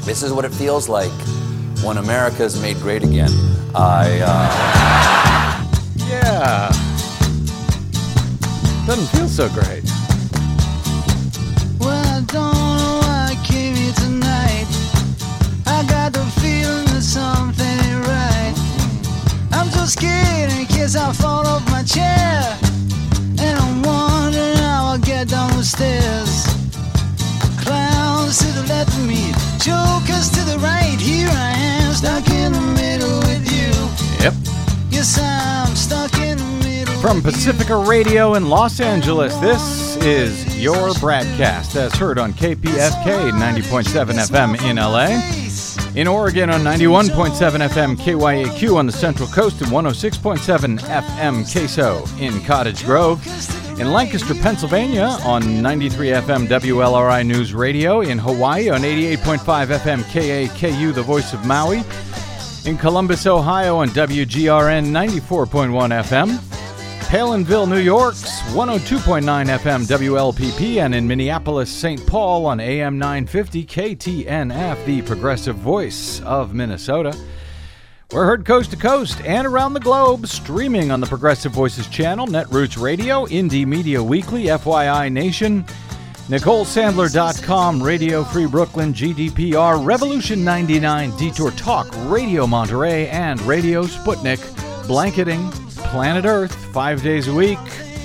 This is what it feels like when America's made great again. Yeah. Doesn't feel so great. Well, I don't know why I came here tonight. I got the feeling that something ain't right. I'm so scared in case I fall off my chair. And I'm wondering how I'll get down the stairs. Clowns to the left of me, jokers to the right. Here I am, stuck in the middle with you. Yep. Yes, I'm stuck in the middle. From Pacifica Radio in Los Angeles, this is your broadcast as heard on KPFK 90.7 FM in LA. In Oregon on 91.7 FM KYAQ on the Central Coast and 106.7 FM Queso in Cottage Grove. In Lancaster, Pennsylvania on 93 FM WLRI News Radio. In Hawaii on 88.5 FM KAKU, the voice of Maui. In Columbus, Ohio on WGRN 94.1 FM. Palinville, New York's 102.9 FM WLPP, and in Minneapolis, St. Paul on AM 950 KTNF, the progressive voice of Minnesota. We're heard coast to coast and around the globe, streaming on the Progressive Voices channel, Netroots Radio, Indie Media Weekly, FYI Nation, NicoleSandler.com, Radio Free Brooklyn, GDPR, Revolution 99, Detour Talk, Radio Monterey, and Radio Sputnik, blanketing planet Earth 5 days a week.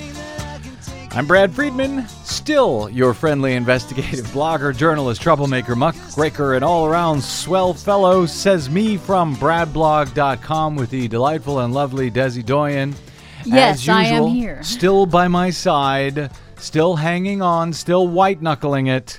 I'm Brad Friedman, still your friendly investigative blogger, journalist, troublemaker, muckraker, and all-around swell fellow, says me from bradblog.com with the delightful and lovely Desi Doyen. Yes, as usual, I am here. Still by my side, still hanging on, still white-knuckling it,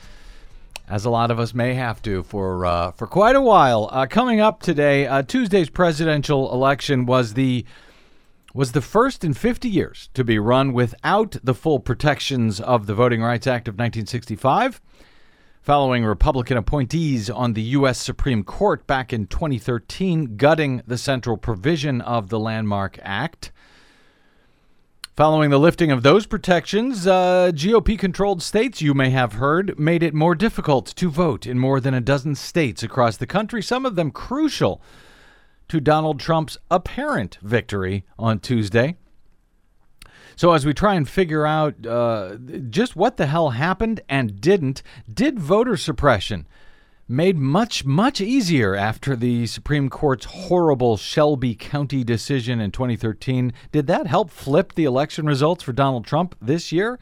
as a lot of us may have to for quite a while. Coming up today, Tuesday's presidential election was the first in 50 years to be run without the full protections of the Voting Rights Act of 1965, following Republican appointees on the U.S. Supreme Court back in 2013 gutting the central provision of the Landmark Act. Following the lifting of those protections, GOP-controlled states, you may have heard, made it more difficult to vote in more than a dozen states across the country, some of them crucial to Donald Trump's apparent victory on Tuesday. So as we try and figure out just what the hell happened and did voter suppression made much, much easier after the Supreme Court's horrible Shelby County decision in 2013, did that help flip the election results for Donald Trump this year?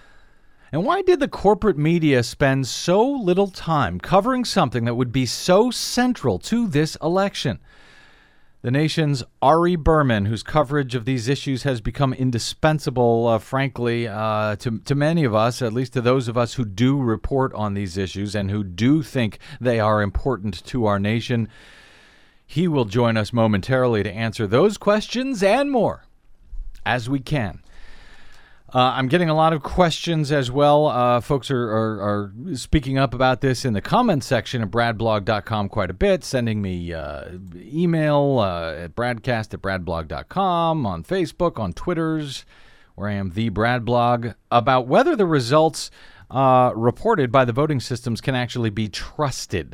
And why did the corporate media spend so little time covering something that would be so central to this election? The nation's Ari Berman, whose coverage of these issues has become indispensable, frankly, to many of us, at least to those of us who do report on these issues and who do think they are important to our nation. He will join us momentarily to answer those questions and more as we can. I'm getting a lot of questions as well. Folks are speaking up about this in the comments section of bradblog.com quite a bit, sending me email at bradcast@bradblog.com, on Facebook, on Twitters, where I am the Bradblog, about whether the results reported by the voting systems can actually be trusted.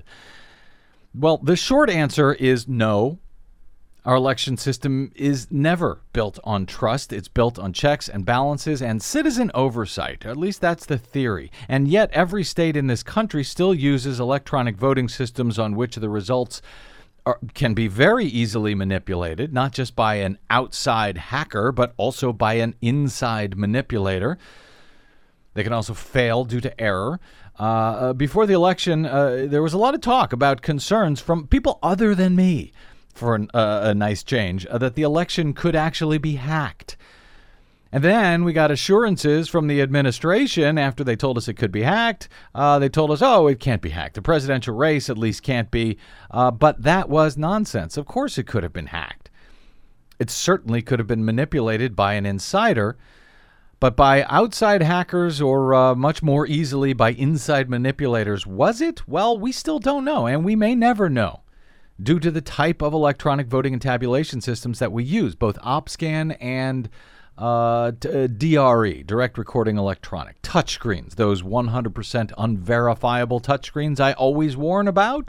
Well, the short answer is no. Our election system is never built on trust. It's built on checks and balances and citizen oversight. At least that's the theory. And yet every state in this country still uses electronic voting systems on which the results can be very easily manipulated, not just by an outside hacker, but also by an inside manipulator. They can also fail due to error. Before the election, there was a lot of talk about concerns from people other than me, for a nice change, that the election could actually be hacked. And then we got assurances from the administration after they told us it could be hacked. They told us, oh, it can't be hacked. The presidential race at least can't be. But that was nonsense. Of course it could have been hacked. It certainly could have been manipulated by an insider. But by outside hackers or much more easily by inside manipulators, was it? Well, we still don't know, and we may never know, due to the type of electronic voting and tabulation systems that we use, both OpScan and DRE, direct recording electronic, touchscreens, those 100% unverifiable touchscreens I always warn about.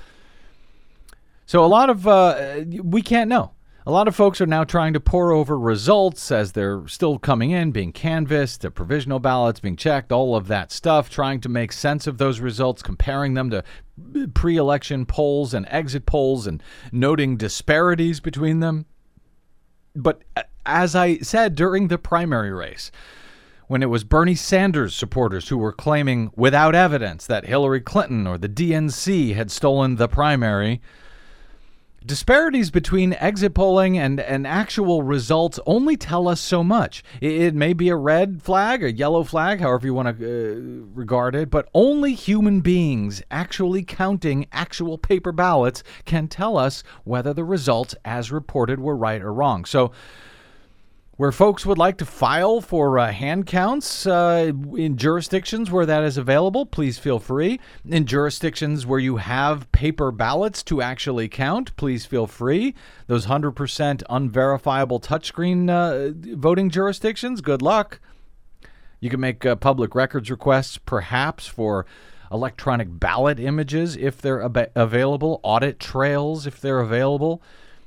So a lot of, we can't know. A lot of folks are now trying to pore over results as they're still coming in, being canvassed, the provisional ballots being checked, all of that stuff, trying to make sense of those results, comparing them to pre-election polls and exit polls and noting disparities between them. But as I said during the primary race, when it was Bernie Sanders supporters who were claiming without evidence that Hillary Clinton or the DNC had stolen the primary, disparities between exit polling and actual results only tell us so much. It may be a red flag, a yellow flag, however you want to regard it, but only human beings actually counting actual paper ballots can tell us whether the results as reported were right or wrong. So where folks would like to file for hand counts in jurisdictions where that is available, please feel free. In jurisdictions where you have paper ballots to actually count, please feel free. Those 100% unverifiable touchscreen voting jurisdictions, good luck. You can make public records requests, perhaps, for electronic ballot images if they're available, audit trails if they're available.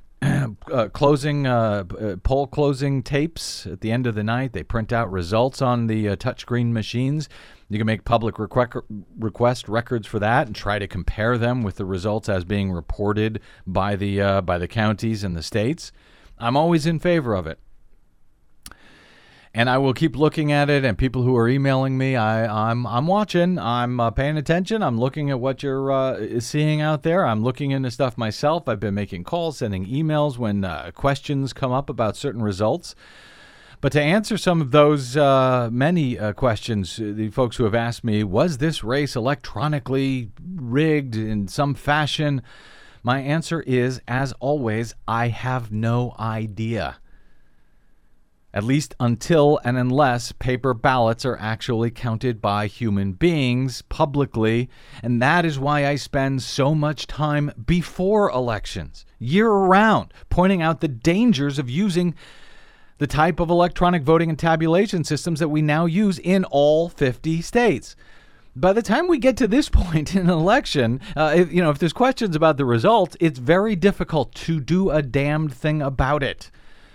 Poll closing tapes at the end of the night. They print out results on the touchscreen machines. You can make public request records for that and try to compare them with the results as being reported by the counties and the states. I'm always in favor of it. And I will keep looking at it, and people who are emailing me, I'm watching. I'm paying attention. I'm looking at what you're seeing out there. I'm looking into stuff myself. I've been making calls, sending emails when questions come up about certain results. But to answer some of those many questions, the folks who have asked me, was this race electronically rigged in some fashion? My answer is, as always, I have no idea. At least until and unless paper ballots are actually counted by human beings publicly. And that is why I spend so much time before elections, year-round, pointing out the dangers of using the type of electronic voting and tabulation systems that we now use in all 50 states. By the time we get to this point in an election, if there's questions about the results, it's very difficult to do a damned thing about it.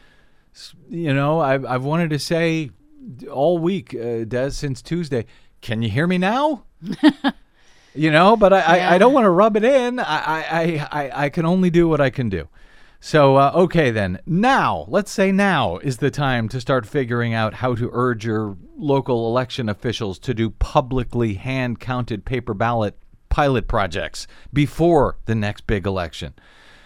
I've wanted to say all week, Des, since Tuesday, can you hear me now? But I don't want to rub it in. I can only do what I can do. So, okay then. Now, let's say now is the time to start figuring out how to urge your local election officials to do publicly hand-counted paper ballot pilot projects before the next big election.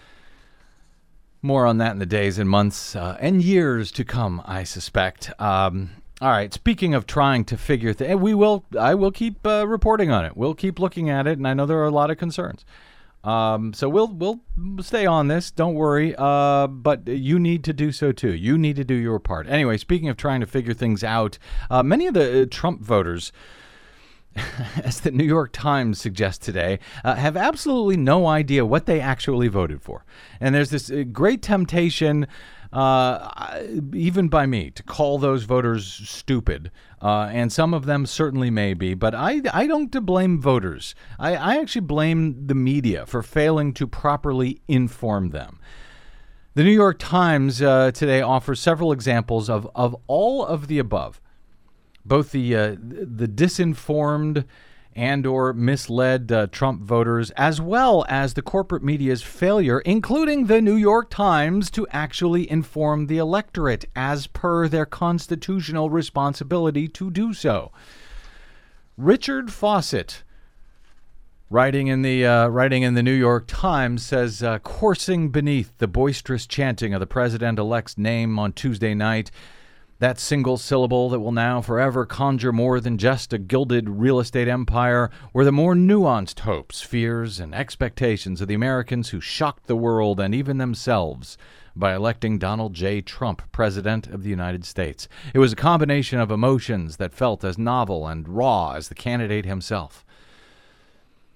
More on that in the days and months and years to come, I suspect. All right. Speaking of trying to figure things, I will keep reporting on it. We'll keep looking at it, and I know there are a lot of concerns. So we'll stay on this. Don't worry. But you need to do so too. You need to do your part. Anyway, speaking of trying to figure things out, many of the Trump voters, as the New York Times suggests today, have absolutely no idea what they actually voted for. And there's this great temptation, even by me, to call those voters stupid. And some of them certainly may be, but I don't blame voters. I actually blame the media for failing to properly inform them. The New York Times today offers several examples of all of the above. Both the disinformed and or misled Trump voters, as well as the corporate media's failure, including the New York Times, to actually inform the electorate as per their constitutional responsibility to do so. Richard Fawcett, writing in the New York Times, says, coursing beneath the boisterous chanting of the president-elect's name on Tuesday night, that single syllable that will now forever conjure more than just a gilded real estate empire, were the more nuanced hopes, fears, and expectations of the Americans who shocked the world and even themselves by electing Donald J. Trump President of the United States. It was a combination of emotions that felt as novel and raw as the candidate himself.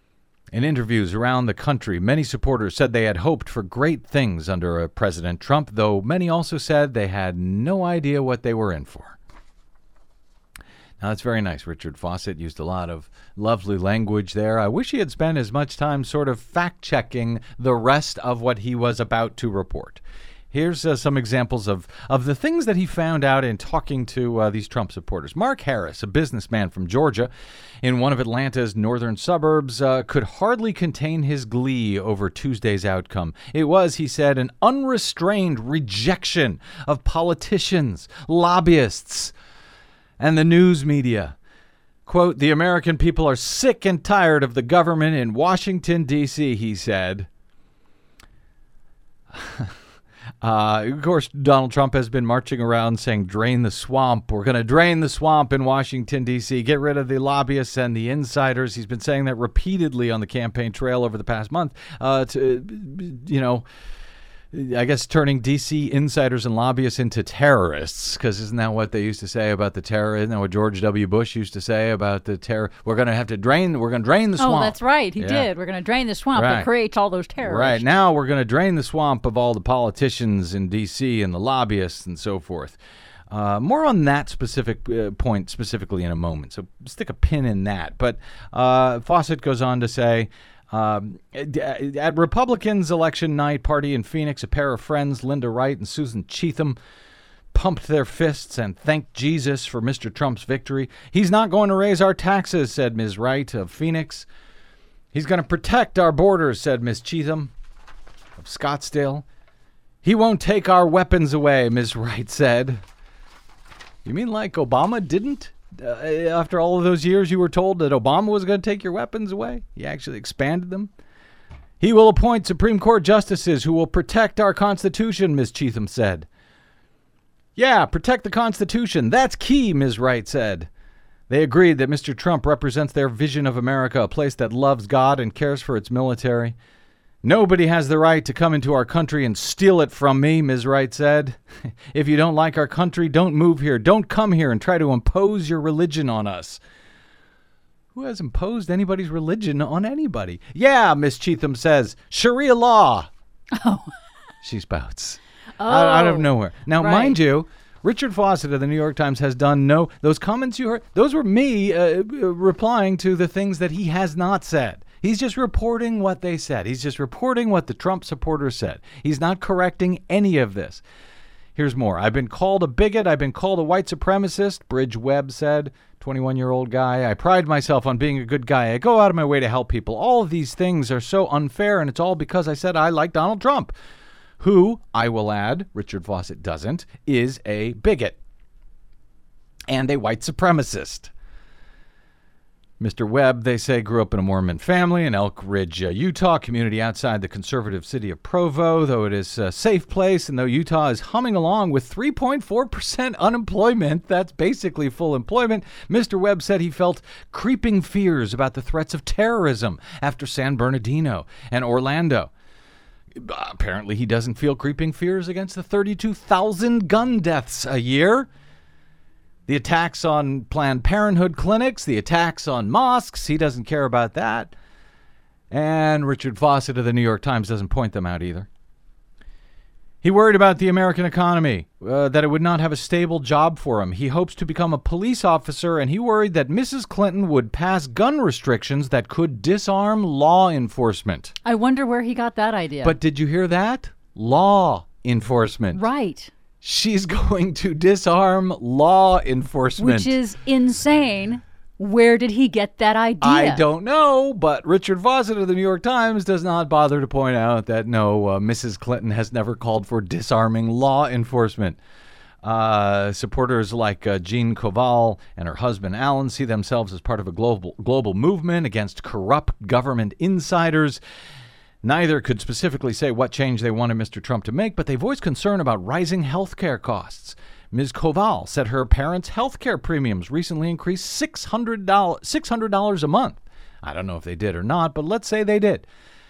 In interviews around the country, many supporters said they had hoped for great things under President Trump, though many also said they had no idea what they were in for. Now, that's very nice. Richard Fawcett used a lot of lovely language there. I wish he had spent as much time sort of fact-checking the rest of what he was about to report. Here's some examples of the things that he found out in talking to these Trump supporters. Mark Harris, a businessman from Georgia in one of Atlanta's northern suburbs, could hardly contain his glee over Tuesday's outcome. It was, he said, an unrestrained rejection of politicians, lobbyists, and the news media. Quote, "The American people are sick and tired of the government in Washington, D.C., he said. Of course, Donald Trump has been marching around saying, drain the swamp. We're going to drain the swamp in Washington, D.C., get rid of the lobbyists and the insiders. He's been saying that repeatedly on the campaign trail over the past month I guess turning D.C. insiders and lobbyists into terrorists, because isn't that what they used to say about the terror? Isn't that what George W. Bush used to say about the terror? We're going to drain the swamp. Oh, that's right. He did. We're going to drain the swamp that creates all those terrorists. Right. Now we're going to drain the swamp of all the politicians in D.C. and the lobbyists and so forth. More on that specific point specifically in a moment, so stick a pin in that. But Fawcett goes on to say, at Republicans' election night party in Phoenix, a pair of friends, Linda Wright and Susan Cheatham, pumped their fists and thanked Jesus for Mr. Trump's victory. He's not going to raise our taxes, said Ms. Wright of Phoenix. He's going to protect our borders, said Ms. Cheatham of Scottsdale. He won't take our weapons away, Ms. Wright said. You mean like Obama didn't? After all of those years, you were told that Obama was going to take your weapons away? He actually expanded them. He will appoint Supreme Court justices who will protect our Constitution, Ms. Cheatham said. Yeah, protect the Constitution. That's key, Ms. Wright said. They agreed that Mr. Trump represents their vision of America, a place that loves God and cares for its military. Nobody has the right to come into our country and steal it from me, Ms. Wright said. If you don't like our country, don't move here. Don't come here and try to impose your religion on us. Who has imposed anybody's religion on anybody? Yeah, Ms. Cheatham says, Sharia law. Oh. She spouts. Out of nowhere. Now, right. Mind you, Richard Fawcett of the New York Times has done those comments you heard, those were me replying to the things that he has not said. He's just reporting what they said. He's just reporting what the Trump supporters said. He's not correcting any of this. Here's more. I've been called a bigot. I've been called a white supremacist, Bridge Webb said, 21-year-old guy. I pride myself on being a good guy. I go out of my way to help people. All of these things are so unfair, and it's all because I said I like Donald Trump, who, I will add, Richard Fawcett doesn't, is a bigot and a white supremacist. Mr. Webb, they say, grew up in a Mormon family in Elk Ridge, Utah, community outside the conservative city of Provo, though it is a safe place, and though Utah is humming along with 3.4% unemployment, that's basically full employment, Mr. Webb said he felt creeping fears about the threats of terrorism after San Bernardino and Orlando. Apparently, he doesn't feel creeping fears against the 32,000 gun deaths a year. The attacks on Planned Parenthood clinics, the attacks on mosques, he doesn't care about that. And Richard Fawcett of the New York Times doesn't point them out either. He worried about the American economy, that it would not have a stable job for him. He hopes to become a police officer, and he worried that Mrs. Clinton would pass gun restrictions that could disarm law enforcement. I wonder where he got that idea. But did you hear that? Law enforcement. Right. She's going to disarm law enforcement. Which is insane. Where did he get that idea? I don't know, but Richard Fawcett of the New York Times does not bother to point out that, no, Mrs. Clinton has never called for disarming law enforcement. Supporters like Jean Koval and her husband Alan see themselves as part of a global movement against corrupt government insiders. Neither could specifically say what change they wanted Mr. Trump to make, but they voiced concern about rising health care costs. Ms. Koval said her parents' health care premiums recently increased $600 a month. I don't know if they did or not, but let's say they did.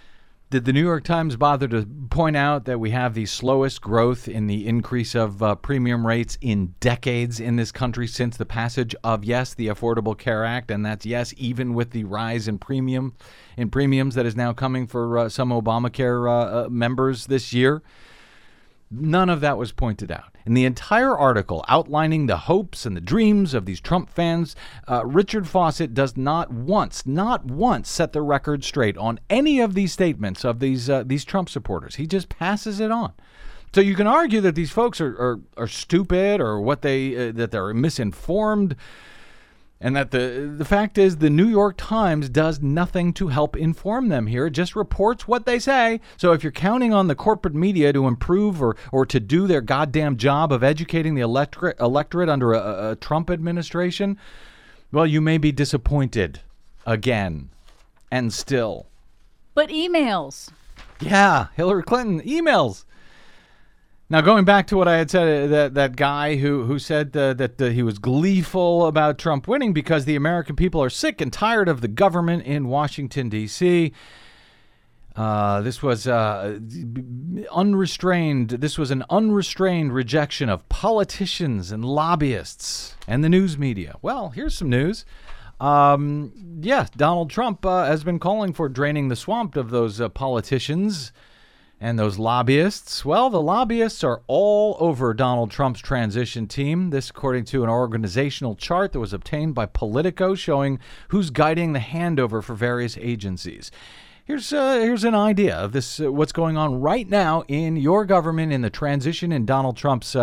Did the New York Times bother to point out that we have the slowest growth in the increase of premium rates in decades in this country since the passage of, yes, the Affordable Care Act, and that's, yes, even with the rise in premiums that is now coming for some Obamacare members this year? None of that was pointed out. In the entire article outlining the hopes and the dreams of these Trump fans, Richard Fawcett does not once set the record straight on any of these statements of these Trump supporters. He just passes it on. So you can argue that these folks are stupid or that they're misinformed, and that the fact is the New York Times does nothing to help inform them here. It just reports what they say. So if you're counting on the corporate media to improve or to do their goddamn job of educating the electorate under a Trump administration, well, you may be disappointed again and still. But emails. Yeah, Hillary Clinton, emails. Now, going back to what I had said, that guy who said that he was gleeful about Trump winning because the American people are sick and tired of the government in Washington, D.C. This was unrestrained. This was an unrestrained rejection of politicians and lobbyists and the news media. Well, here's some news. Donald Trump has been calling for draining the swamp of those politicians and those lobbyists. Well, the lobbyists are all over Donald Trump's transition team. This, according to an organizational chart that was obtained by Politico, showing who's guiding the handover for various agencies. Here's an idea of this, what's going on right now in your government in the transition in Donald Trump's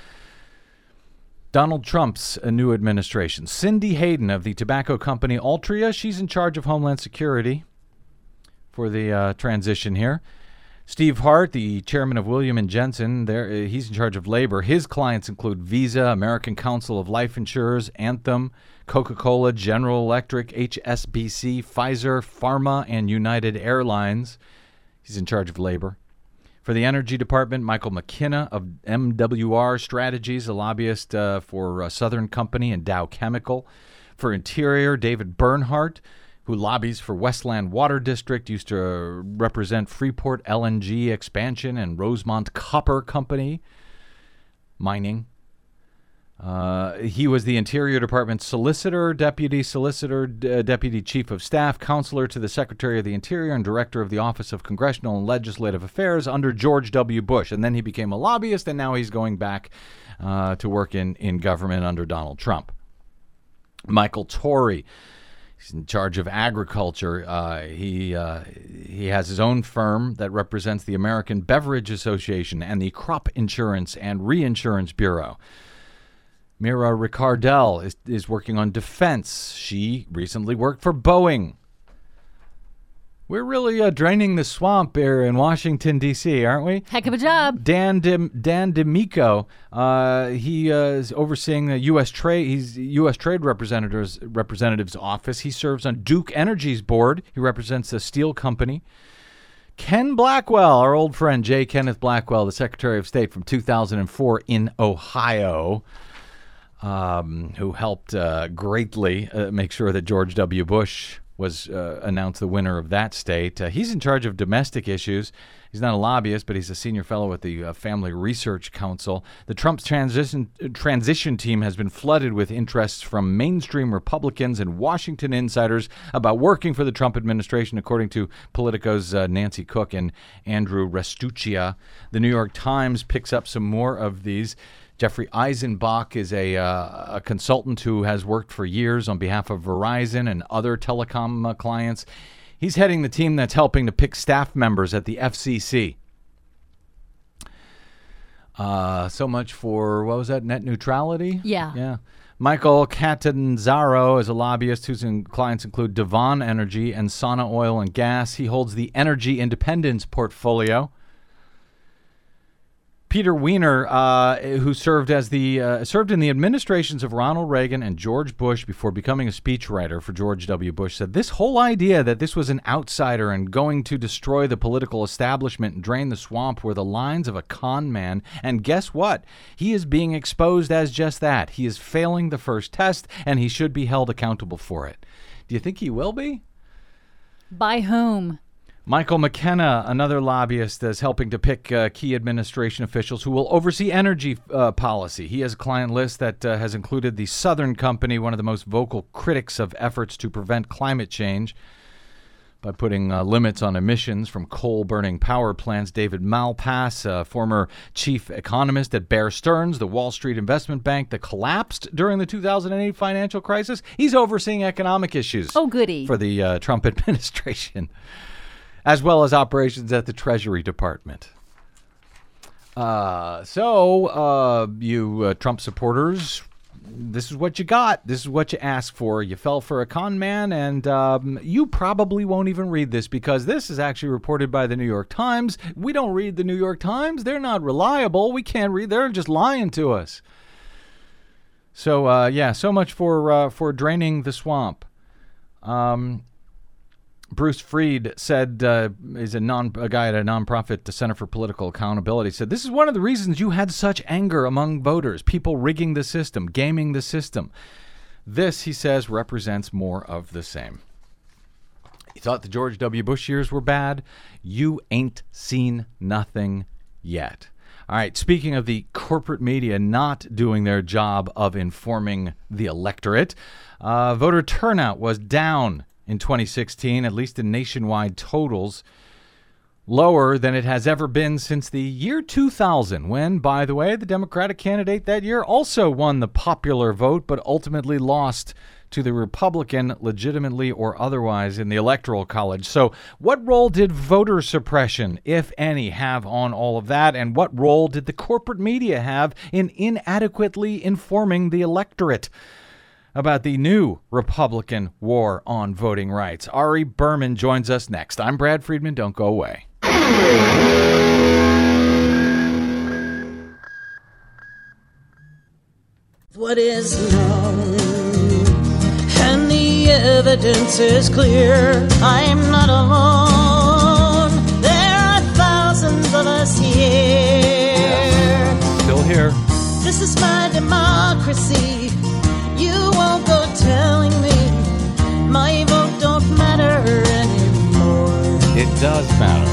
new administration. Cindy Hayden of the tobacco company Altria, she's in charge of Homeland Security for the transition here. Steve Hart, the chairman of William & Jensen, he's in charge of labor. His clients include Visa, American Council of Life Insurers, Anthem, Coca-Cola, General Electric, HSBC, Pfizer, Pharma, and United Airlines. He's in charge of labor. For the Energy Department, Michael McKenna of MWR Strategies, a lobbyist for Southern Company and Dow Chemical. For Interior, David Bernhardt, who lobbies for Westland Water District, used to represent Freeport LNG expansion and Rosemont Copper Company mining. He was the Interior Department solicitor, deputy chief of staff, counselor to the Secretary of the Interior, and director of the Office of Congressional and Legislative Affairs under George W. Bush. And then he became a lobbyist, and now he's going back to work in government under Donald Trump. Michael Torrey, he's in charge of agriculture. He has his own firm that represents the American Beverage Association and the Crop Insurance and Reinsurance Bureau. Mira Ricardel is working on defense. She recently worked for Boeing. We're really draining the swamp here in Washington, D.C., aren't we? Heck of a job. Dan DiMicco, he is overseeing the U.S. Trade. He's U.S. Trade Representative's office. He serves on Duke Energy's board. He represents the steel company. Ken Blackwell, our old friend J. Kenneth Blackwell, the Secretary of State from 2004 in Ohio, who helped greatly make sure that George W. Bush was announced the winner of that state. He's in charge of domestic issues. He's not a lobbyist, but he's a senior fellow at the Family Research Council. The Trump transition team has been flooded with interests from mainstream Republicans and Washington insiders about working for the Trump administration, according to Politico's Nancy Cook and Andrew Restuccia. The New York Times picks up some more of these. Jeffrey Eisenbach is a consultant who has worked for years on behalf of Verizon and other telecom clients. He's heading the team that's helping to pick staff members at the FCC. So much for, what was that, net neutrality? Yeah. Michael Catanzaro is a lobbyist whose clients include Devon Energy and Sana Oil and Gas. He holds the Energy Independence portfolio. Peter Weiner, who served in the administrations of Ronald Reagan and George Bush before becoming a speechwriter for George W. Bush, said this whole idea that this was an outsider and going to destroy the political establishment and drain the swamp were the lines of a con man. And guess what? He is being exposed as just that. He is failing the first test, and he should be held accountable for it. Do you think he will be? By whom? Michael McKenna, another lobbyist, is helping to pick key administration officials who will oversee energy policy. He has a client list that has included the Southern Company, one of the most vocal critics of efforts to prevent climate change by putting limits on emissions from coal-burning power plants. David Malpass, former chief economist at Bear Stearns, the Wall Street investment bank that collapsed during the 2008 financial crisis. He's overseeing economic issues for the Trump administration, as well as operations at the Treasury Department. You Trump supporters, this is what you got. This is what you asked for. You fell for a con man, and you probably won't even read this because this is actually reported by the New York Times. We don't read the New York Times. They're not reliable. We can't read. They're just lying to us. So, so much for draining the swamp. Bruce Freed said, is a guy at a nonprofit, the Center for Political Accountability, said, this is one of the reasons you had such anger among voters, people rigging the system, gaming the system. This, he says, represents more of the same. You thought the George W. Bush years were bad? You ain't seen nothing yet. All right, speaking of the corporate media not doing their job of informing the electorate, voter turnout was down in 2016, at least in nationwide totals, lower than it has ever been since the year 2000, when, by the way, the Democratic candidate that year also won the popular vote, but ultimately lost to the Republican, legitimately or otherwise, in the Electoral College. So what role did voter suppression, if any, have on all of that? And what role did the corporate media have in inadequately informing the electorate about the new Republican war on voting rights? Ari Berman joins us next. I'm Brad Friedman. Don't go away. What is known, and the evidence is clear. I am not alone. There are thousands of us here. Still here. This is my democracy. You won't go telling me my vote don't matter anymore. It does matter.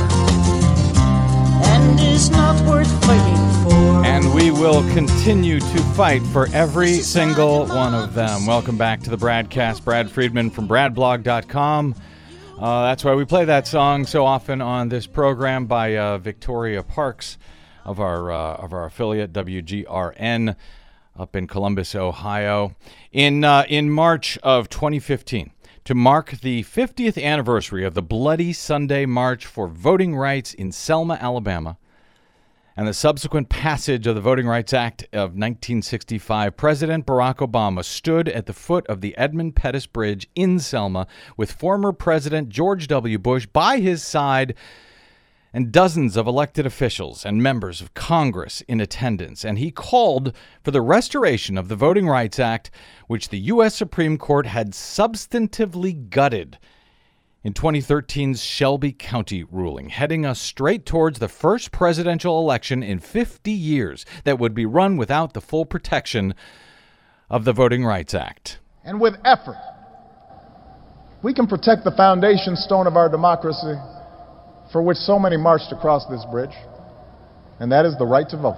And is not worth fighting for. And we will continue to fight for every single one of them. Welcome back to the Bradcast. Brad Friedman from bradblog.com. That's why we play that song so often on this program by Victoria Parks of our affiliate WGRN. Up in Columbus, Ohio, in March of 2015, to mark the 50th anniversary of the Bloody Sunday March for Voting Rights in Selma, Alabama, and the subsequent passage of the Voting Rights Act of 1965, President Barack Obama stood at the foot of the Edmund Pettus Bridge in Selma with former President George W. Bush by his side and dozens of elected officials and members of Congress in attendance, and he called for the restoration of the Voting Rights Act, which the U.S. Supreme Court had substantively gutted in 2013's Shelby County ruling, heading us straight towards the first presidential election in 50 years that would be run without the full protection of the Voting Rights Act. And with effort, we can protect the foundation stone of our democracy, for which so many marched across this bridge, and that is the right to vote.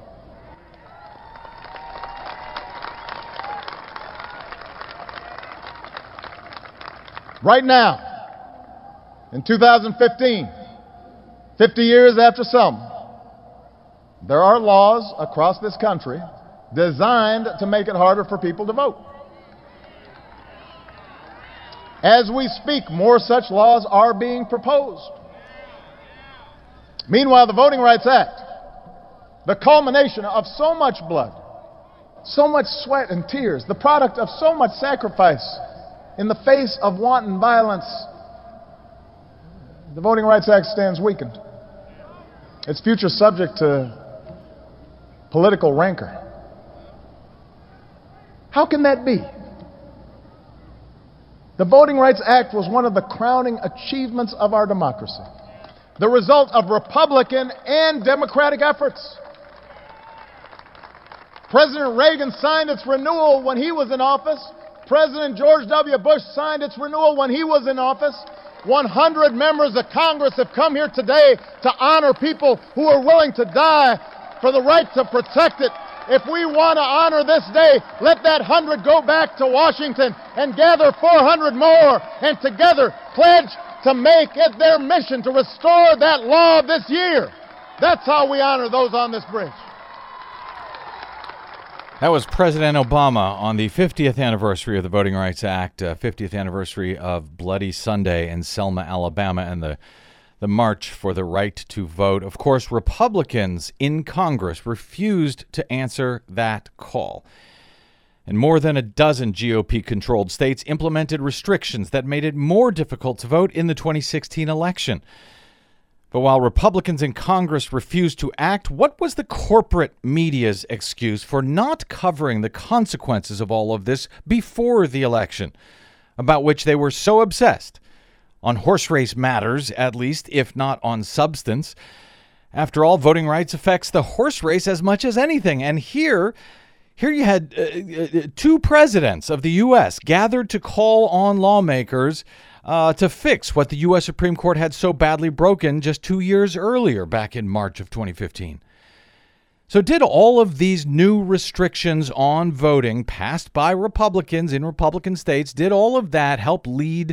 Right now, in 2015, 50 years after Selma, there are laws across this country designed to make it harder for people to vote. As we speak, more such laws are being proposed. Meanwhile, the Voting Rights Act, the culmination of so much blood, so much sweat and tears, the product of so much sacrifice in the face of wanton violence, the Voting Rights Act stands weakened. Its future subject to political rancor. How can that be? The Voting Rights Act was one of the crowning achievements of our democracy, the result of Republican and Democratic efforts. President Reagan signed its renewal when he was in office. President George W. Bush signed its renewal when he was in office. 100 members of Congress have come here today to honor people who are willing to die for the right to protect it. If we want to honor this day, let that 100 go back to Washington and gather 400 more and together pledge to make it their mission to restore that law this year. That's how we honor those on this bridge. That was President Obama on the 50th anniversary of the Voting Rights Act, 50th anniversary of Bloody Sunday in Selma, Alabama, and the March for the Right to Vote. Of course, Republicans in Congress refused to answer that call. And more than a dozen GOP-controlled states implemented restrictions that made it more difficult to vote in the 2016 election. But while Republicans in Congress refused to act, what was the corporate media's excuse for not covering the consequences of all of this before the election, about which they were so obsessed? On horse race matters, at least, if not on substance. After all, voting rights affects the horse race as much as anything. And here you had two presidents of the U.S. gathered to call on lawmakers to fix what the U.S. Supreme Court had so badly broken just 2 years earlier, back in March of 2015. So did all of these new restrictions on voting passed by Republicans in Republican states, did all of that help lead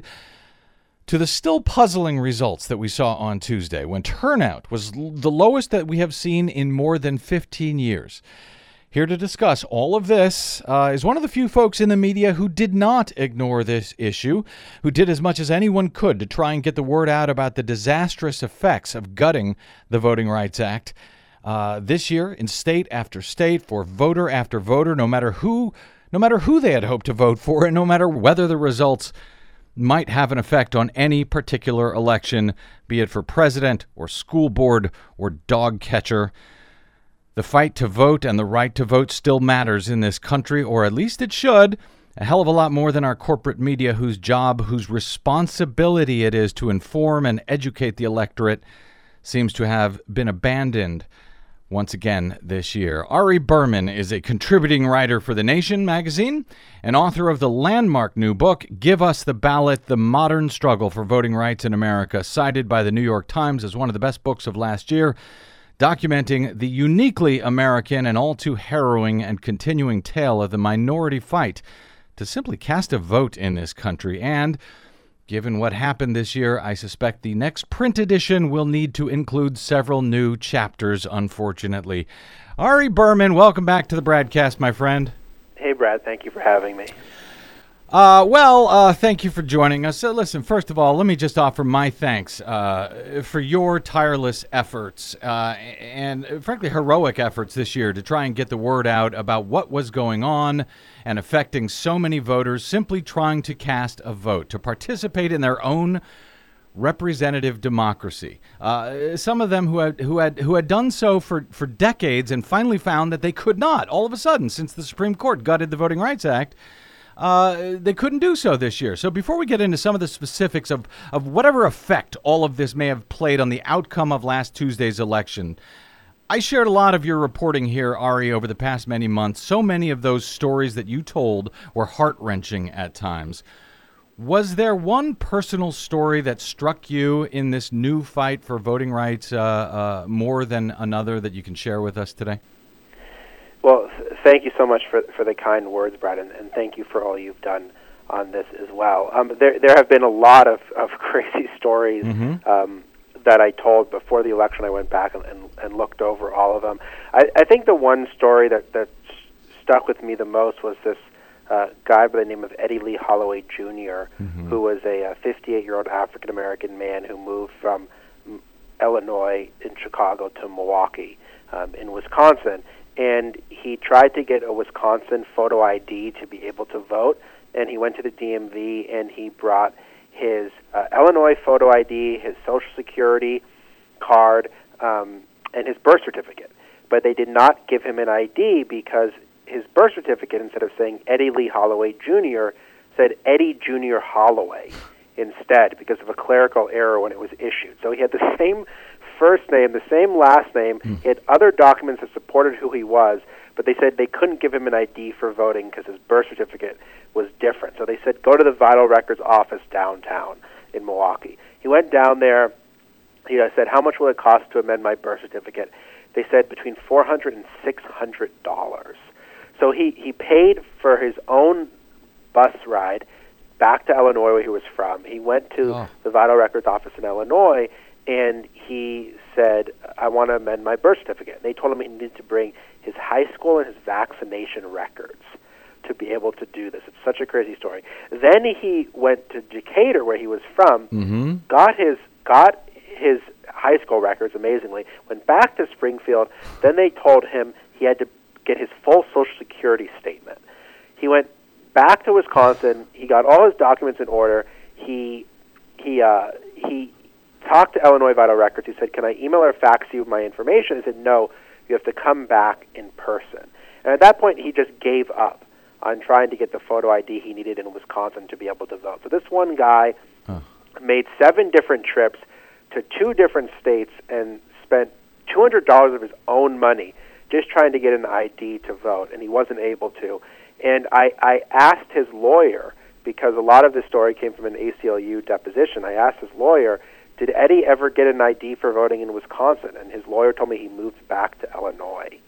to the still puzzling results that we saw on Tuesday, when turnout was the lowest that we have seen in more than 15 years? Here to discuss all of this is one of the few folks in the media who did not ignore this issue, who did as much as anyone could to try and get the word out about the disastrous effects of gutting the Voting Rights Act this year in state after state, for voter after voter, no matter who they had hoped to vote for, and no matter whether the results might have an effect on any particular election, be it for president or school board or dog catcher. The fight to vote and the right to vote still matters in this country, or at least it should, a hell of a lot more than our corporate media, whose responsibility it is to inform and educate the electorate, seems to have been abandoned once again this year. Ari Berman is a contributing writer for The Nation magazine and author of the landmark new book, Give Us the Ballot, The Modern Struggle for Voting Rights in America, cited by the New York Times as one of the best books of last year, documenting the uniquely American and all too harrowing and continuing tale of the minority fight to simply cast a vote in this country. And given what happened this year, I suspect the next print edition will need to include several new chapters, unfortunately. Ari Berman, welcome back to the Bradcast, my friend. Hey, Brad. Thank you for having me. Thank you for joining us. Listen, first of all, let me just offer my thanks for your tireless efforts and, frankly, heroic efforts this year to try and get the word out about what was going on and affecting so many voters simply trying to cast a vote, to participate in their own representative democracy. Some of them who had done so for decades and finally found that they could not, all of a sudden, since the Supreme Court gutted the Voting Rights Act. They couldn't do so this year. So before we get into some of the specifics of whatever effect all of this may have played on the outcome of last Tuesday's election, I shared a lot of your reporting here, Ari, over the past many months. So many of those stories that you told were heart-wrenching at times. Was there one personal story that struck you in this new fight for voting rights more than another that you can share with us today? Well, thank you so much for the kind words, Brad, and thank you for all you've done on this as well. There have been a lot of crazy stories that I told before the election. I went back and looked over all of them. I think the one story that stuck with me the most was this guy by the name of Eddie Lee Holloway Jr., who was a 58-year-old African-American man who moved from Illinois in Chicago to Milwaukee in Wisconsin. And he tried to get a Wisconsin photo ID to be able to vote, and he went to the DMV and he brought his Illinois photo ID, his Social Security card, and his birth certificate. But they did not give him an ID because his birth certificate, instead of saying Eddie Lee Holloway Jr., said Eddie Jr. Holloway instead because of a clerical error when it was issued. So he had the same first name, the same last name. He had other documents that supported who he was, but they said they couldn't give him an ID for voting because his birth certificate was different. So they said, go to the Vital Records office downtown. in Milwaukee. He went down there. He said, "How much will it cost to amend my birth certificate?" They said between $400 and $600. So he paid for his own bus ride back to Illinois, where he was from. He went to the Vital Records office in Illinois, and he said, "I want to amend my birth certificate." And they told him he needed to bring his high school and his vaccination records to be able to do this. It's such a crazy story. Then he went to Decatur, where he was from, got his high school records, amazingly, went back to Springfield. Then they told him he had to get his full Social Security statement. He went back to Wisconsin. He got all his documents in order. He talked to Illinois Vital Records. He said, "Can I email or fax you my information?" He said, "No, you have to come back in person." And at that point, he just gave up on trying to get the photo ID he needed in Wisconsin to be able to vote. So this one guy made 7 different trips to 2 different states and spent $200 of his own money just trying to get an ID to vote, and he wasn't able to. And I asked his lawyer, because a lot of this story came from an ACLU deposition, I asked his lawyer, did Eddie ever get an ID for voting in Wisconsin? And his lawyer told me he moved back to Illinois.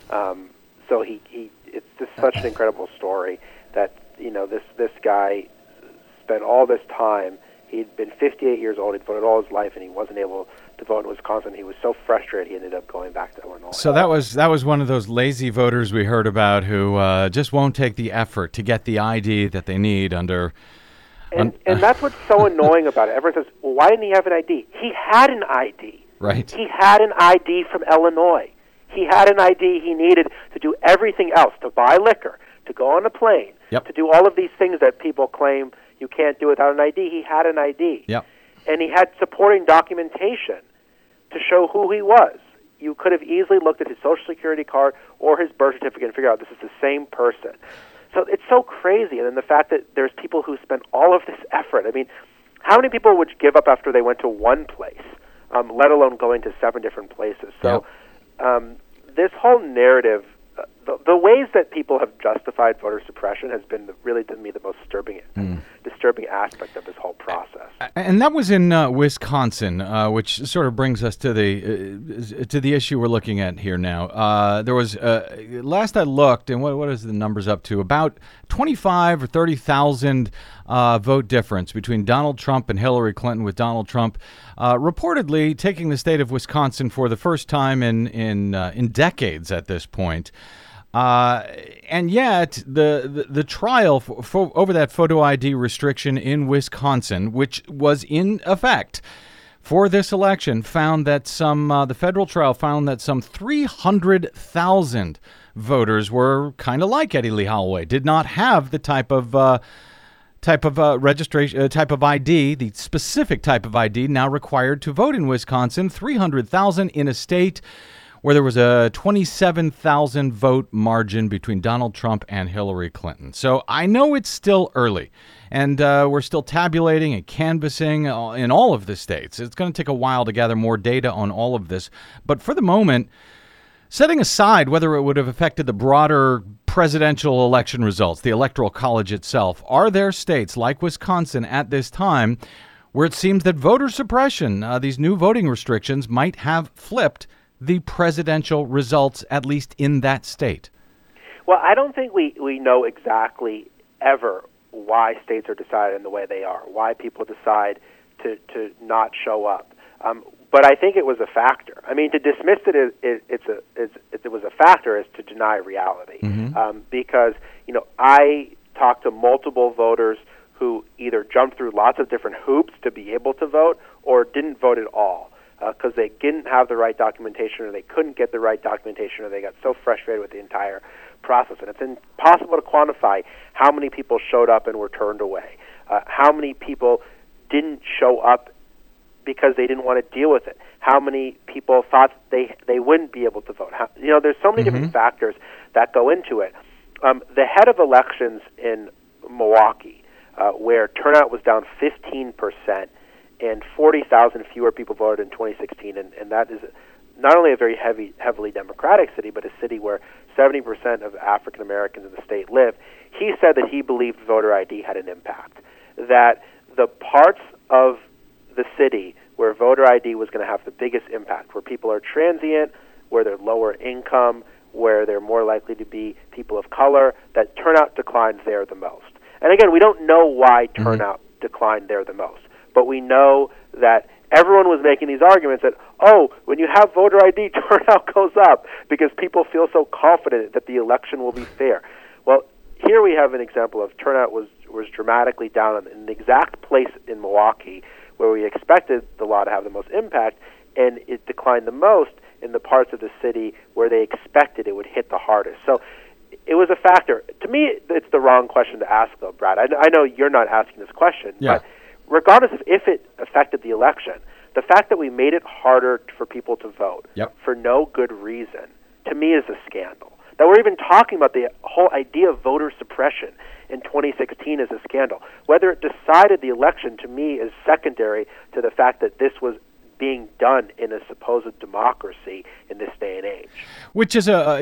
So it's just such an incredible story that, this guy spent all this time. He'd been 58 years old. He'd voted all his life, and he wasn't able to vote in Wisconsin. He was so frustrated, he ended up going back to Illinois. So that was one of those lazy voters we heard about who just won't take the effort to get the ID that they need under. And that's what's so annoying about it. Everyone says, "Well, why didn't he have an ID?" He had an ID. Right. He had an ID from Illinois. He had an ID he needed to do everything else, to buy liquor, to go on a plane, to do all of these things that people claim you can't do without an ID. He had an ID. Yep. And he had supporting documentation to show who he was. You could have easily looked at his Social Security card or his birth certificate and figure out this is the same person. So it's so crazy. And then the fact that there's people who spend all of this effort. I mean, how many people would give up after they went to one place, let alone going to 7 different places? So this whole narrative, the ways that people have justified voter suppression has been really, to me, the most disturbing aspect of this whole process. And that was in Wisconsin, which sort of brings us to the issue we're looking at here now. There was, last I looked, and what is the numbers up to? About 25 or 30,000 vote difference between Donald Trump and Hillary Clinton, with Donald Trump reportedly taking the state of Wisconsin for the first time in decades at this point. And yet, the trial over that photo ID restriction in Wisconsin, which was in effect for this election, found that the federal trial found that some 300,000 voters were kind of like Eddie Lee Holloway, did not have the type of registration, type of ID, the specific type of ID now required to vote in Wisconsin. 300,000 in a state where there was a 27,000 vote margin between Donald Trump and Hillary Clinton. So I know it's still early, and we're still tabulating and canvassing in all of the states. It's going to take a while to gather more data on all of this. But for the moment, setting aside whether it would have affected the broader presidential election results, the Electoral College itself, are there states like Wisconsin at this time where it seems that voter suppression, these new voting restrictions, might have flipped the presidential results, at least in that state? Well, I don't think we know exactly ever why states are decided in the way they are, why people decide to not show up. But I think it was a factor. I mean, to dismiss it was a factor is to deny reality. Because, I talked to multiple voters who either jumped through lots of different hoops to be able to vote or didn't vote at all, because they didn't have the right documentation, or they couldn't get the right documentation, or they got so frustrated with the entire process. And it's impossible to quantify how many people showed up and were turned away, how many people didn't show up because they didn't want to deal with it, how many people thought they wouldn't be able to vote. There's so many different factors that go into it. The head of elections in Milwaukee, where turnout was down 15%, and 40,000 fewer people voted in 2016, and that is not only a very heavily Democratic city, but a city where 70% of African Americans in the state live. He said that he believed voter ID had an impact, that the parts of the city where voter ID was going to have the biggest impact, where people are transient, where they're lower income, where they're more likely to be people of color, that turnout declines there the most. And again, we don't know why turnout declined there the most, but we know that everyone was making these arguments that, when you have voter ID, turnout goes up because people feel so confident that the election will be fair. Well, here we have an example of turnout was dramatically down in the exact place in Milwaukee where we expected the law to have the most impact, and it declined the most in the parts of the city where they expected it would hit the hardest. So it was a factor. To me, it's the wrong question to ask, though, Brad. I know you're not asking this question, but regardless of if it affected the election, the fact that we made it harder for people to vote for no good reason, to me, is a scandal. That we're even talking about the whole idea of voter suppression in 2016 is a scandal. Whether it decided the election, to me, is secondary to the fact that this was being done in a supposed democracy in this day and age. Which is a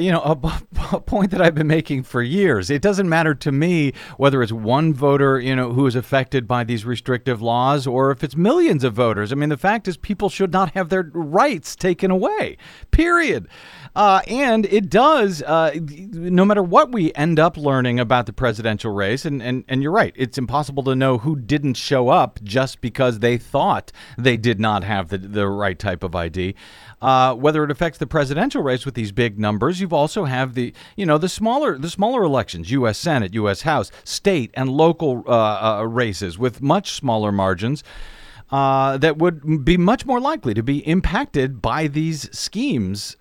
point that I've been making for years. It doesn't matter to me whether it's one voter, who is affected by these restrictive laws, or if it's millions of voters. I mean, the fact is people should not have their rights taken away, period. And it does, no matter what we end up learning about the presidential race, and you're right, it's impossible to know who didn't show up just because they thought they did not have the right type of ID. Whether it affects the presidential race with these big numbers, you've also have the smaller elections, U.S. Senate, U.S. House, state and local races with much smaller margins. That would be much more likely to be impacted by these schemes,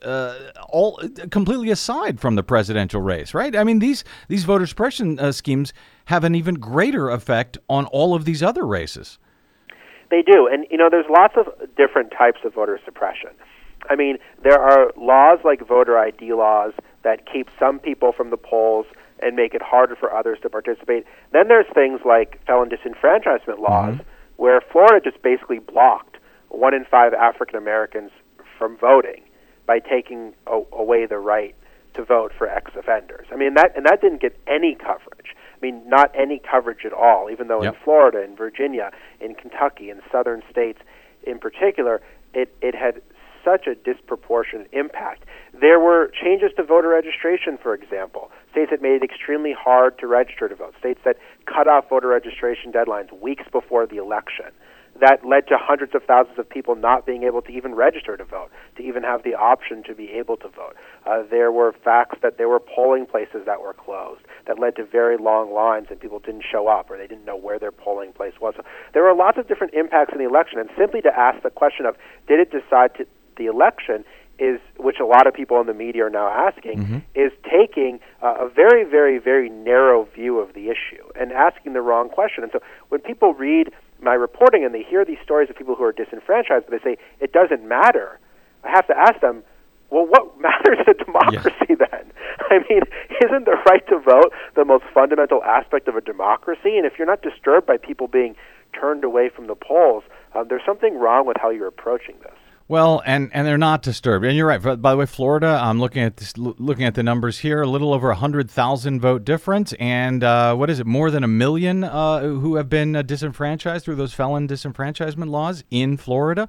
all completely aside from the presidential race, right? I mean, these voter suppression schemes have an even greater effect on all of these other races. They do, and there's lots of different types of voter suppression. I mean, there are laws like voter ID laws that keep some people from the polls and make it harder for others to participate. Then there's things like felon disenfranchisement laws, where Florida just basically blocked 1 in 5 African Americans from voting by taking away the right to vote for ex-offenders. I mean, that didn't get any coverage. I mean, not any coverage at all, even though in Florida, in Virginia, in Kentucky, in southern states in particular, it had such a disproportionate impact. There were changes to voter registration, for example. States that made it extremely hard to register to vote. States that cut off voter registration deadlines weeks before the election. That led to hundreds of thousands of people not being able to even register to vote, to even have the option to be able to vote. There were facts that there were polling places that were closed that led to very long lines and people didn't show up or they didn't know where their polling place was. So there were lots of different impacts in the election, and simply to ask the question of did it decide to the election is, which a lot of people in the media are now asking, is taking a very, very, very narrow view of the issue and asking the wrong question. And so when people read my reporting and they hear these stories of people who are disenfranchised, but they say it doesn't matter, I have to ask them, well, what matters in democracy then? I mean, isn't the right to vote the most fundamental aspect of a democracy? And if you're not disturbed by people being turned away from the polls, there's something wrong with how you're approaching this. Well, and they're not disturbed. And you're right. By the way, Florida, I'm looking at the numbers here, a little over 100,000 vote difference. And what is it, more than 1 million who have been disenfranchised through those felon disenfranchisement laws in Florida.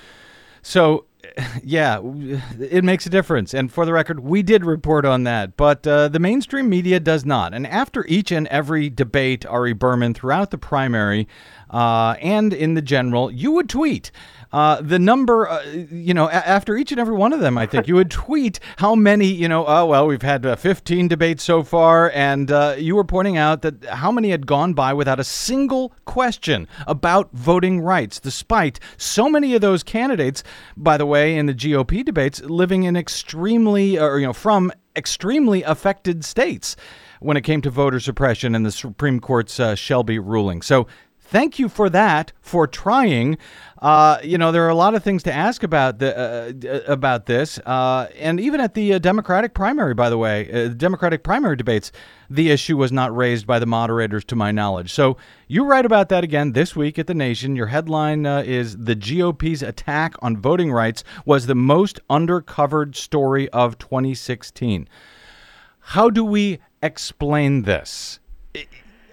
So, yeah, it makes a difference. And for the record, we did report on that. But the mainstream media does not. And after each and every debate, Ari Berman, throughout the primary and in the general, you would tweet. The number, after each and every one of them, I think you would tweet how many, we've had 15 debates so far, and you were pointing out that how many had gone by without a single question about voting rights, despite so many of those candidates, by the way, in the GOP debates, living in from extremely affected states when it came to voter suppression and the Supreme Court's Shelby ruling. So thank you for that, for trying. There are a lot of things to ask about this. And even at the Democratic primary, by the way, Democratic primary debates, the issue was not raised by the moderators, to my knowledge. So you write about that again this week at The Nation. Your headline is "The GOP's attack on voting rights was the most undercovered story of 2016." How do we explain this?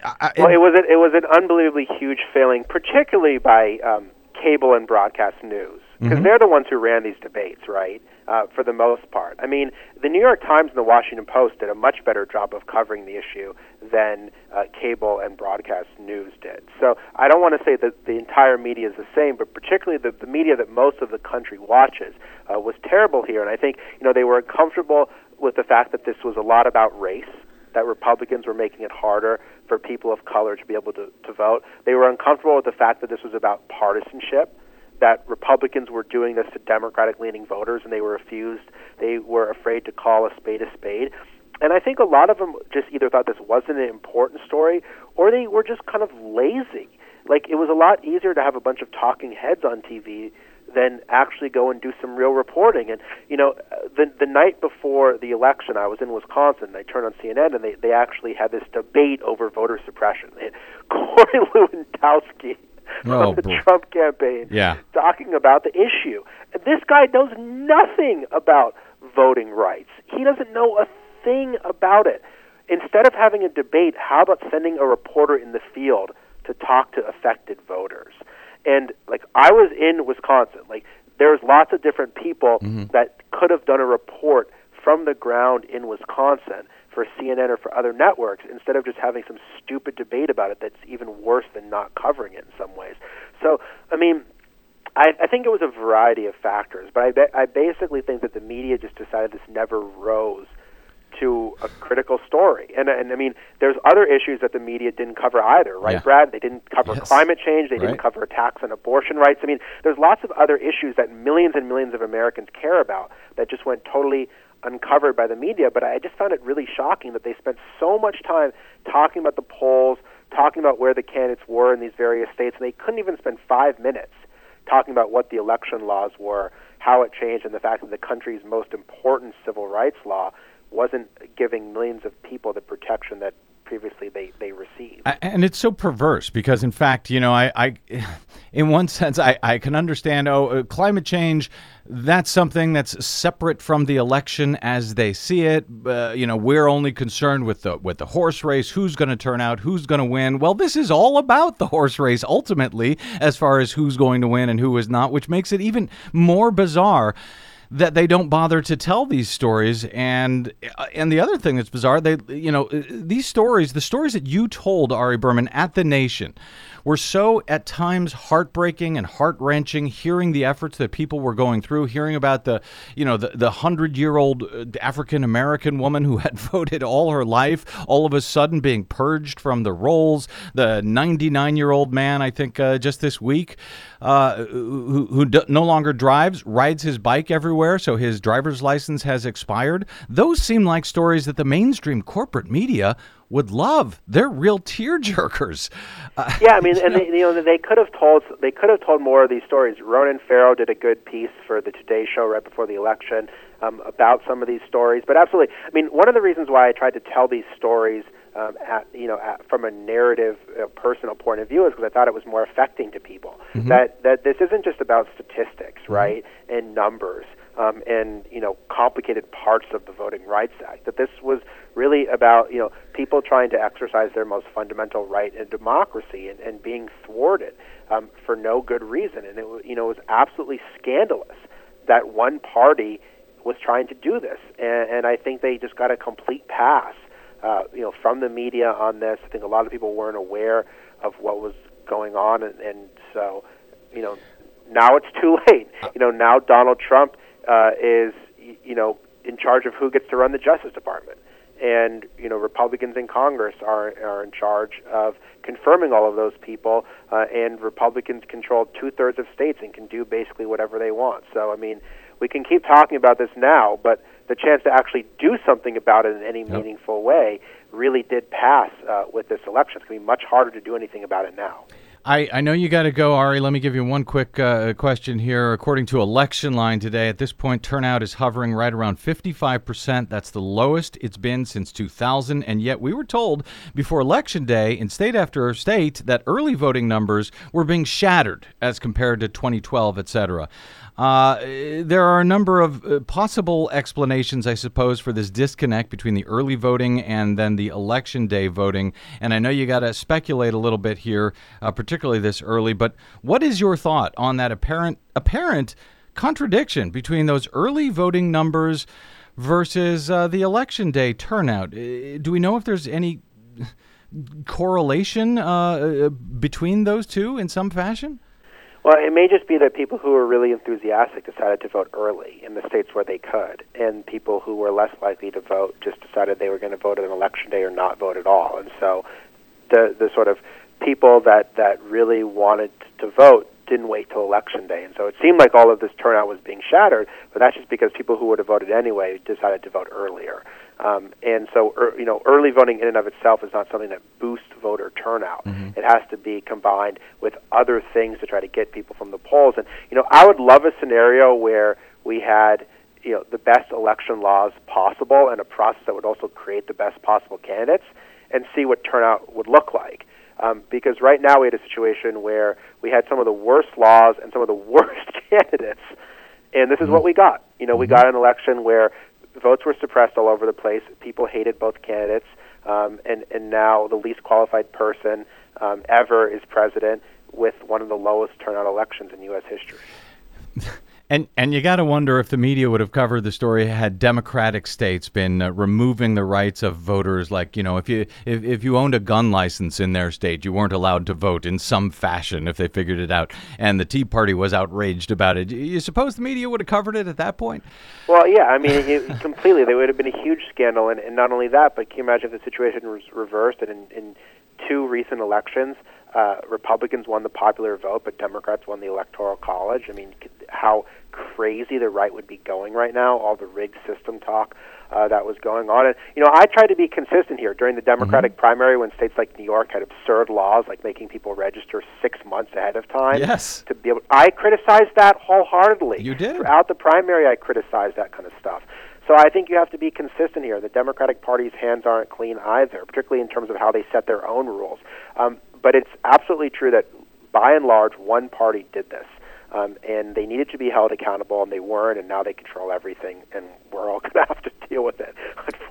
Well, it was an unbelievably huge failing, particularly by cable and broadcast news, because they're the ones who ran these debates, right? For the most part. I mean, the New York Times and the Washington Post did a much better job of covering the issue than cable and broadcast news did. So I don't want to say that the entire media is the same, but particularly the media that most of the country watches was terrible here. And I think, they were uncomfortable with the fact that this was a lot about race, that Republicans were making it harder for people of color to be able to vote. They were uncomfortable with the fact that this was about partisanship, that Republicans were doing this to Democratic-leaning voters, and they were afraid to call a spade a spade. And I think a lot of them just either thought this wasn't an important story, or they were just kind of lazy. Like, it was a lot easier to have a bunch of talking heads on TV than actually go and do some real reporting. And, the night before the election, I was in Wisconsin, and I turned on CNN, and they actually had this debate over voter suppression. They had Corey Lewandowski from the Trump campaign talking about the issue. And this guy knows nothing about voting rights. He doesn't know a thing about it. Instead of having a debate, how about sending a reporter in the field to talk to affected voters? And, I was in Wisconsin. There's lots of different people that could have done a report from the ground in Wisconsin for CNN or for other networks, instead of just having some stupid debate about it that's even worse than not covering it in some ways. So, I mean, I think it was a variety of factors, but I basically think that the media just decided this never rose to a critical story. And I mean, there's other issues that the media didn't cover either, right, Brad? They didn't cover climate change. They didn't cover attacks on abortion rights. I mean, there's lots of other issues that millions and millions of Americans care about that just went totally uncovered by the media. But I just found it really shocking that they spent so much time talking about the polls, talking about where the candidates were in these various states, and they couldn't even spend 5 minutes talking about what the election laws were, how it changed, and the fact that the country's most important civil rights law wasn't giving millions of people the protection that previously they received. And it's so perverse because, in fact, I in one sense, I can understand, climate change, that's something that's separate from the election as they see it. We're only concerned with the horse race, who's going to turn out, who's going to win. Well, this is all about the horse race, ultimately, as far as who's going to win and who is not, which makes it even more bizarre that they don't bother to tell these stories. And the other thing that's bizarre, these stories, the stories that you told, Ari Berman, at The Nation, were so at times heartbreaking and heart-wrenching, hearing the efforts that people were going through, hearing about the 100-year-old African-American woman who had voted all her life, all of a sudden being purged from the rolls, the 99-year-old man, I think just this week, who no longer drives, rides his bike everywhere, so his driver's license has expired. Those seem like stories that the mainstream corporate media would love. They're real tearjerkers. Yeah, I mean, and they could have told more of these stories. Ronan Farrow did a good piece for the Today Show right before the election about some of these stories. But absolutely, I mean, one of the reasons why I tried to tell these stories from a narrative, personal point of view is because I thought it was more affecting to people. That this isn't just about statistics, right, and numbers. And complicated parts of the Voting Rights Act. That this was really about people trying to exercise their most fundamental right in democracy and being thwarted for no good reason. And it was absolutely scandalous that one party was trying to do this. And I think they just got a complete pass, from the media on this. I think a lot of people weren't aware of what was going on, and so now it's too late. Now Donald Trump is in charge of who gets to run the Justice Department, and Republicans in Congress are in charge of confirming all of those people, and Republicans control 2/3 of states and can do basically whatever they want. So I mean, we can keep talking about this now, but the chance to actually do something about it in any meaningful way really did pass with this election. It's going to be much harder to do anything about it now. I know you got to go, Ari. Let me give you one quick question here. According to Election Line today, at this point, turnout is hovering right around 55%. That's the lowest it's been since 2000. And yet we were told before Election Day in state after state that early voting numbers were being shattered as compared to 2012, et cetera. There are a number of possible explanations, I suppose, for this disconnect between the early voting and then the Election Day voting. And I know you got to speculate a little bit here, particularly this early. But what is your thought on that apparent contradiction between those early voting numbers versus the Election Day turnout? Do we know if there's any correlation between those two in some fashion? Well, it may just be that people who were really enthusiastic decided to vote early in the states where they could, and people who were less likely to vote just decided they were going to vote on Election Day or not vote at all. And so the sort of people that really wanted to vote didn't wait till Election Day. And so it seemed like all of this turnout was being shattered, but that's just because people who would have voted anyway decided to vote earlier. And so, early voting in and of itself is not something that boosts voter turnout. Mm-hmm. It has to be combined with other things to try to get people from the polls. And, I would love a scenario where we had, the best election laws possible and a process that would also create the best possible candidates and see what turnout would look like. Because right now we had a situation where we had some of the worst laws and some of the worst candidates, and this is what we got. We got an election where votes were suppressed all over the place. People hated both candidates, and now the least qualified person ever is president with one of the lowest turnout elections in U.S. history. And you got to wonder if the media would have covered the story had Democratic states been removing the rights of voters. Like, if you owned a gun license in their state, you weren't allowed to vote in some fashion if they figured it out. And the Tea Party was outraged about it. You suppose the media would have covered it at that point? Well, yeah, I mean, completely. There would have been a huge scandal. And not only that, but can you imagine if the situation was reversed and in two recent elections, Republicans won the popular vote, but Democrats won the Electoral College? I mean, how crazy the right would be going right now, all the rigged system talk that was going on. And, I tried to be consistent here during the Democratic primary when states like New York had absurd laws like making people register 6 months ahead of time. Yes. To be able, I criticized that wholeheartedly. You did? Throughout the primary, I criticized that kind of stuff. So I think you have to be consistent here. The Democratic Party's hands aren't clean either, particularly in terms of how they set their own rules. But it's absolutely true that, by and large, one party did this. And they needed to be held accountable, and they weren't, and now they control everything, and we're all going to have to deal with it,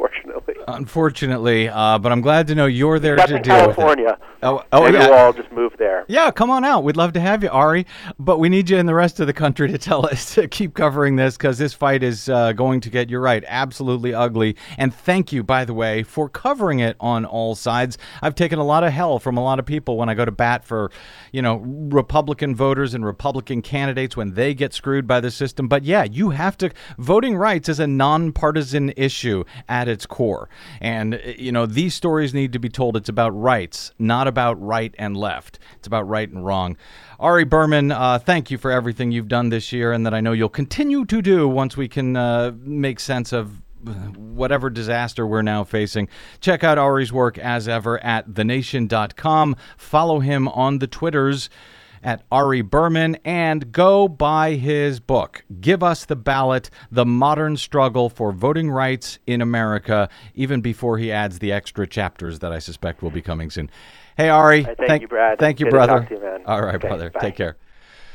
unfortunately. But I'm glad to know you're there to deal with it. California. Oh, maybe yeah. we'll all just move there. Yeah, come on out. We'd love to have you, Ari. But we need you in the rest of the country to tell us to keep covering this, because this fight is going to get, you're right, absolutely ugly. And thank you, by the way, for covering it on all sides. I've taken a lot of hell from a lot of people when I go to bat for, Republican voters and Republican candidates when they get screwed by the system. But yeah, you have to, voting rights is a nonpartisan issue at its core. And, these stories need to be told. It's about rights, not about right and left. It's about right and wrong. Ari Berman, thank you for everything you've done this year and that I know you'll continue to do once we can make sense of whatever disaster we're now facing. Check out Ari's work as ever at thenation.com. Follow him on the Twitters at Ari Berman, and go buy his book, Give Us the Ballot, The Modern Struggle for Voting Rights in America, even before he adds the extra chapters that I suspect will be coming soon. Hey, Ari. Thank you, Brad. Thank you, Good brother. to talk to you, man. All right, Okay, brother. bye. Take care.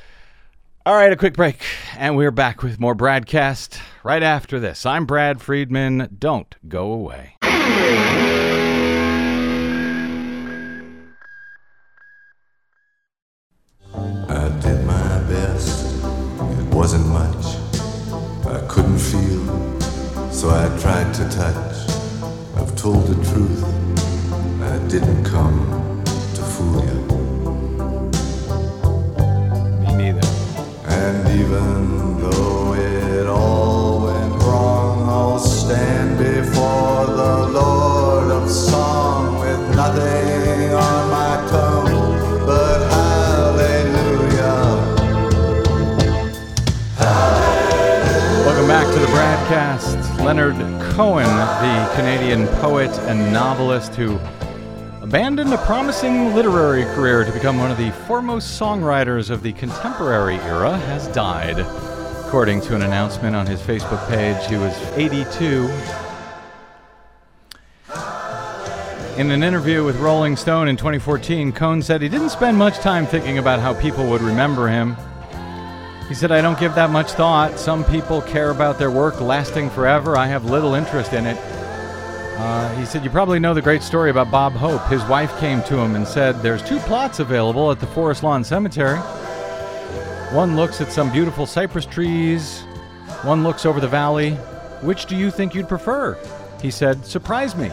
All right, a quick break, and we're back with more Bradcast right after this. I'm Brad Friedman. Don't go away. I did my best, it wasn't much. I couldn't feel, so I tried to touch. I've told the truth, I didn't come to fool you. Me neither. And even though it all went wrong, I'll stand before the Lord of Song with nothing on my tongue but Welcome back to the Bradcast. Leonard Cohen, the Canadian poet and novelist who abandoned a promising literary career to become one of the foremost songwriters of the contemporary era, has died. According to an announcement on his Facebook page, he was 82. In an interview with Rolling Stone in 2014, Cohn said he didn't spend much time thinking about how people would remember him. He said, "I don't give that much thought. Some people care about their work lasting forever. I have little interest in it." He said, "You probably know the great story about Bob Hope. His wife came to him and said, 'There's 2 plots available at the Forest Lawn Cemetery. One looks at some beautiful cypress trees. One looks over the valley. Which do you think you'd prefer?' He said, 'Surprise me.'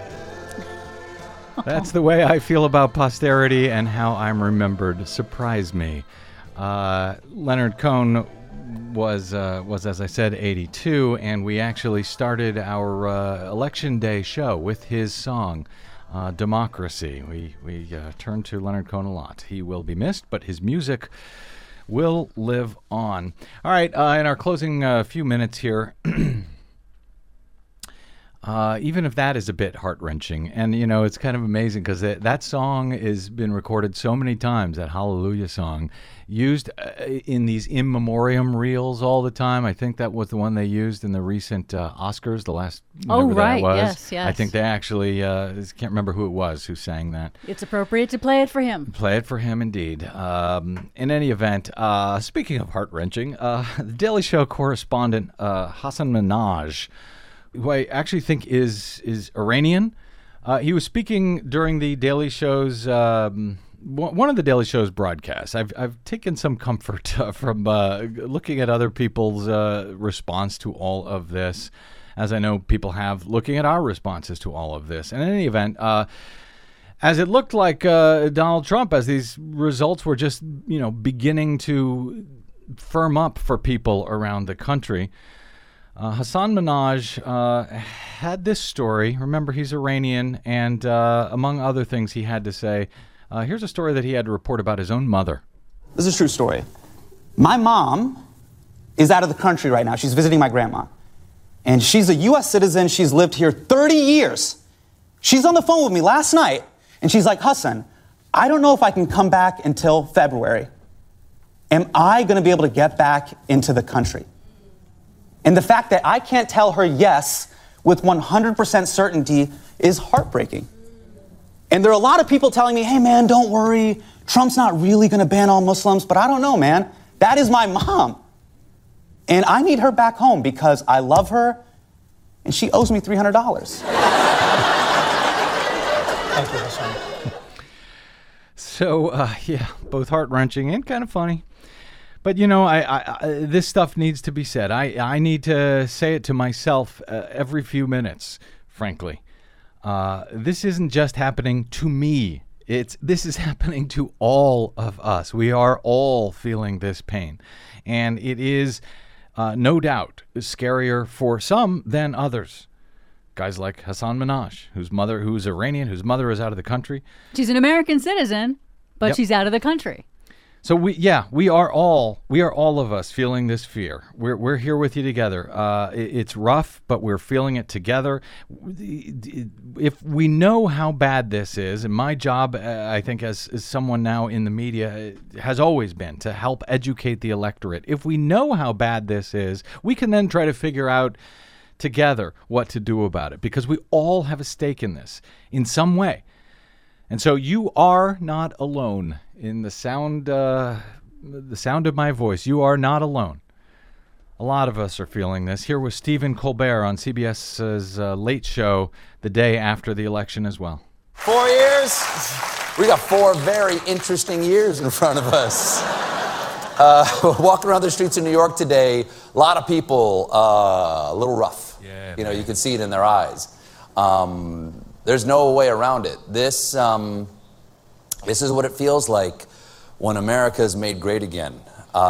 That's the way I feel about posterity and how I'm remembered. Surprise me." Leonard Cohen was, as I said, 82, and we actually started our Election Day show with his song, Democracy. We turned to Leonard Cohen a lot. He will be missed, but his music will live on. All right, in our closing few minutes here, even if that is a bit heart-wrenching, and, you know, it's kind of amazing because that song has been recorded so many times, that Hallelujah song, used in these in memoriam reels all the time. I think that was the one they used in the recent Oscars, the last, whenever that was. Yes. I think they actually, can't remember who it was who sang that. It's appropriate to play it for him. Play it for him, indeed. In any event, speaking of heart-wrenching, the Daily Show correspondent Hasan Minhaj, who I actually think is Iranian. He was speaking during the Daily Show's one of the Daily Show's broadcasts. I've taken some comfort from looking at other people's response to all of this, as I know people have looking at our responses to all of this. And in any event, as it looked like Donald Trump, as these results were just beginning to firm up for people around the country, Hasan Minhaj had this story. Remember, he's Iranian, and among other things he had to say, here's a story that he had to report about his own mother. This is a true story. My mom is out of the country right now. She's visiting my grandma. And she's a U.S. citizen. She's lived here 30 years. She's on the phone with me last night, and she's like, "Hassan, I don't know if I can come back until February. Am I going to be able to get back into the country?" And the fact that I can't tell her yes with 100% certainty is heartbreaking. And there are a lot of people telling me, "Hey, man, don't worry. Trump's not really going to ban all Muslims." But I don't know, man. That is my mom. And I need her back home because I love her, and she owes me $300. Thank you, Hassan. So, both heart-wrenching and kind of funny. But, I this stuff needs to be said. I need to say it to myself every few minutes, frankly. This isn't just happening to me. This is happening to all of us. We are all feeling this pain. And it is, no doubt, scarier for some than others. Guys like Hasan Minhaj, who's Iranian, whose mother is out of the country. She's an American citizen, but she's out of the country. So we are all of us feeling this fear. We're here with you together. It's rough, but we're feeling it together. If we know how bad this is, and my job, I think, as someone now in the media, has always been to help educate the electorate. If we know how bad this is, we can then try to figure out together what to do about it, because we all have a stake in this in some way. And so you are not alone. In the sound of my voice, you are not alone. A lot of us are feeling this. Here was Stephen Colbert on CBS's Late Show the day after the election as well. 4 years? We got 4 very interesting years in front of us. Walking around the streets of New York today, a lot of people a little rough. Yeah, you could see it in their eyes. There's no way around it. This is what it feels like when America is made great again.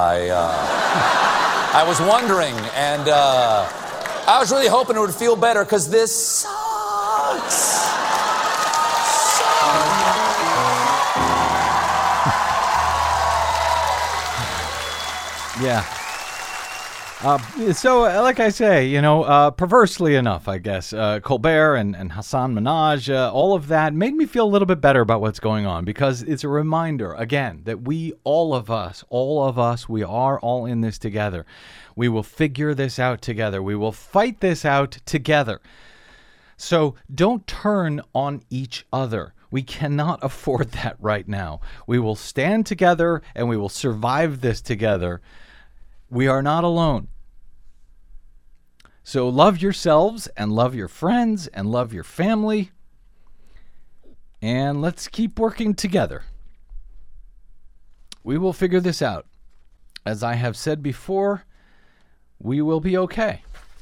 I was wondering, and I was really hoping it would feel better, because this sucks. Yeah. So, like I say, perversely enough, I guess, Colbert and Hassan Minhaj, all of that made me feel a little bit better about what's going on, because it's a reminder, again, that all of us, we are all in this together. We will figure this out together. We will fight this out together. So don't turn on each other. We cannot afford that right now. We will stand together and we will survive this together. We are not alone. So love yourselves and love your friends and love your family. And let's keep working together. We will figure this out. As I have said before, we will be okay.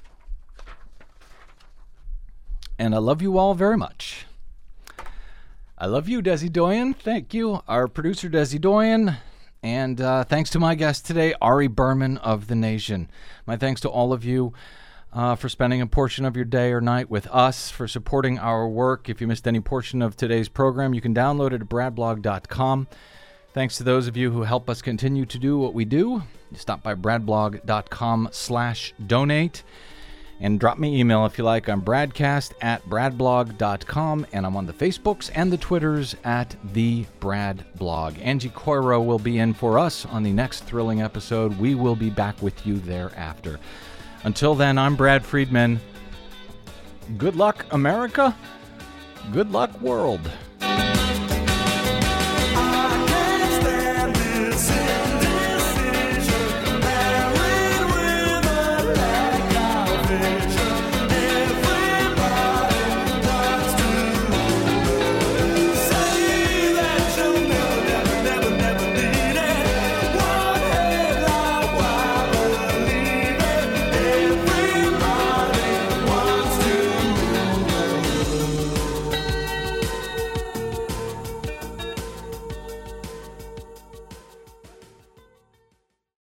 And I love you all very much. I love you, Desi Doyen. Thank you, our producer, Desi Doyen. And thanks to my guest today, Ari Berman of The Nation. My thanks to all of you for spending a portion of your day or night with us, for supporting our work. If you missed any portion of today's program, you can download it at bradblog.com. Thanks to those of you who help us continue to do what we do. You stop by bradblog.com/donate. And drop me email if you like. I'm bradcast@bradblog.com, and I'm on the Facebooks and the Twitters @TheBradBlog. Angie Coiro will be in for us on the next thrilling episode. We will be back with you thereafter. Until then, I'm Brad Friedman. Good luck, America. Good luck, world.